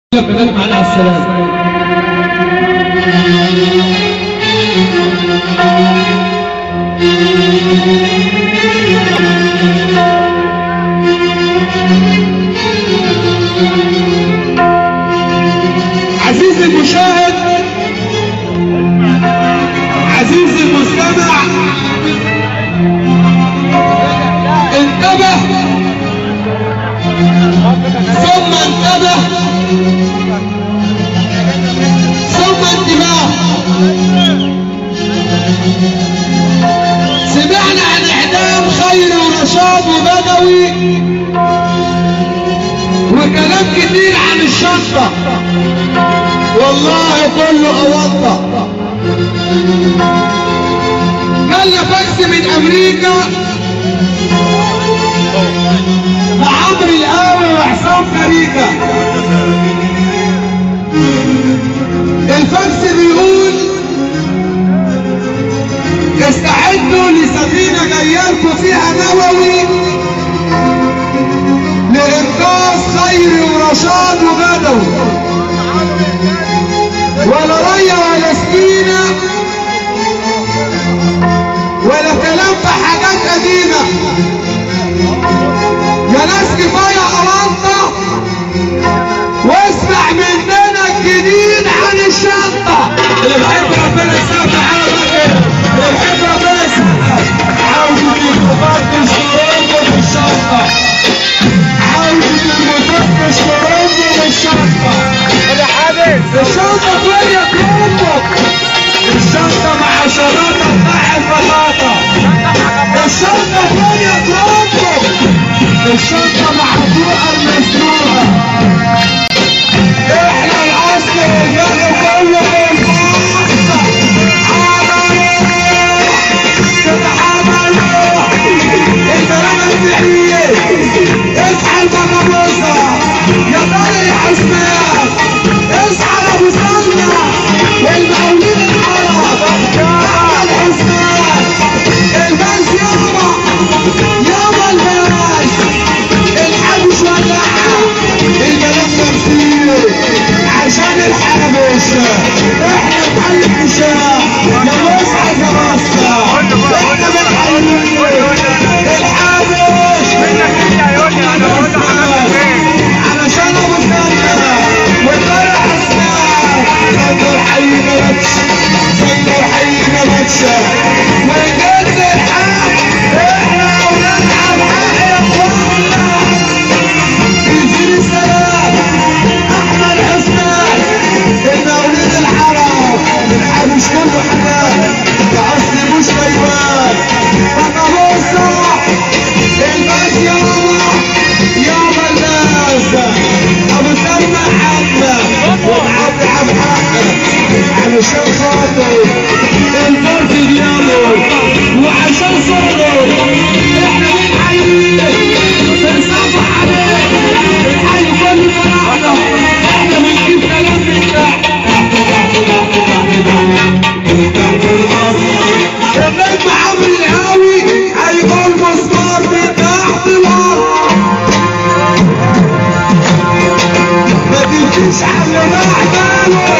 كذلك على السلام. عزيزي المشاهد، عزيزي المستمع، انتبه ثم انتبه ثم انتباه. سمعنا عن اعدام خيري ورشاد وبدوي وكلام كتير عن الشنطة، والله كله أوضح. جالنا فاكس من أمريكا لعمرو القاوي وحسام كريكة. الفاكس بيقول استعدوا لسفينة جايالكوا فيها نووي لإنقاذ خيري ورشاد وبدوي، ولا ريا ولا سكينة ولا كلام في حاجات قديمة. يا ناس كفاية أرانطة واسمع مننا الجديد عن الشنطة. اللي بحب ربنا يسامح تعالى بقى كده، اللي بحب ربنا يسامح. عاوزة المفتش ترمه في الشنطة، عاوزة المفتش ترمه في الشنطة. الشنطة فين يا كرومبو؟ الشنطة مع شراطة مع البلاطة. الشنطة فين يا كرومبو؟ الشنطة محروقة المسروقة. احنا الاصل والجو كله بالمقصة. تتحملوا الكلام السحرية. اصحى البقبوسة يا طارق يا حسنان، اصحى يا ابو سلمى والمقاولين العرب احمد حسنان. الباس يابا يابا الباس، الحبش ولعها الملف تمثيل عشان الحبش. احنا بحي الحشام يا مصحى يا مصحى، احنا بنحيي الحبش علشان ابو سلمى والطارق حسنان. زينو حينا بكش، زينو حينا بكش وجد الحق. احنا اولاد عم حق يا اخوانا. يزيد السلام احمد حسنان المولد الحرام. الحبش كله حنان الاصل مش غيبان. بقبوسة الباس يابا يابا الناس. ابو سلمى حمد ومعبي عم حقك علشان خاطر الفرد دياله وعشان صوره. احنا بنحييه بنصبح عليه بنحيي كل فرحنا. احنا بنجيب كلام من تحت النجم عمرو القاوي هيقول مسمار من تحت الارض. ما تجيش على بعداله